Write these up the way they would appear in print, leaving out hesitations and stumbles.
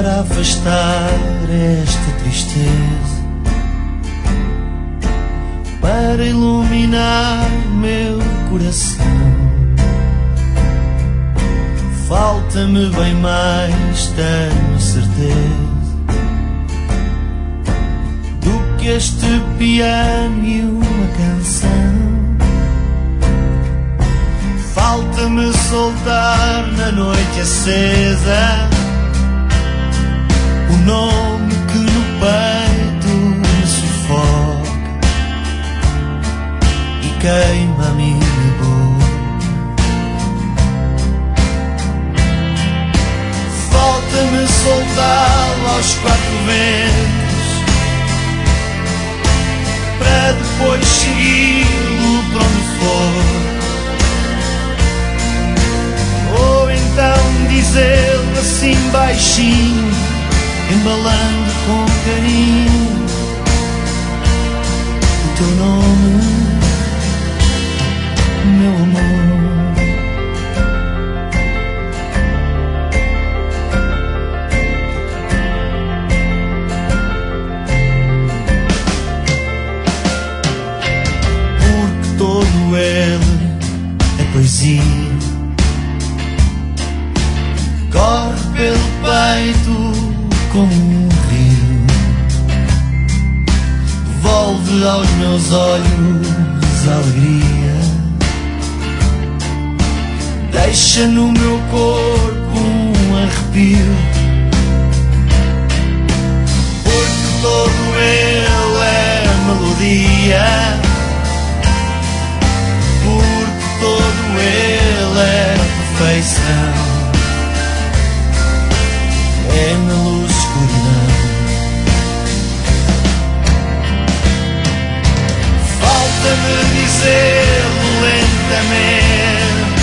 para afastar esta tristeza, para iluminar meu coração. Falta-me bem mais, tenho certeza, do que este piano e uma canção. Falta-me soltar na noite acesa o nome que no peito me sufoca e queima a minha boca. Falta-me soltá-lo aos quatro ventos, para depois segui-lo para onde for. Ou então dizê-lo assim baixinho, embalando com carinho o teu nome, meu amor. Porque todo ele é poesia, corre pelo peito como um rio, devolve aos meus olhos a alegria, deixa no meu corpo um arrepio. Porque todo ele é melodia, porque todo ele é perfeição. É na luz escuridão. Falta-me dizer-lo lentamente,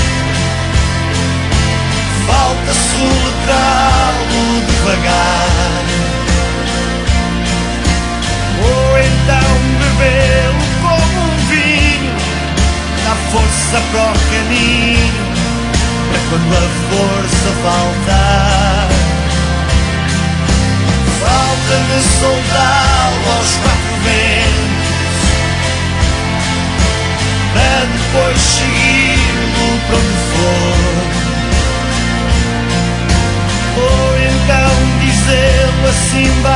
falta soletrá-lo devagar, ou então bebê-lo como um vinho, dá força para o caminho, para quando a força faltar. Falta-me soltá-lo aos quatro ventos, para depois seguir-lo para onde for. Ou então dizê-lo assim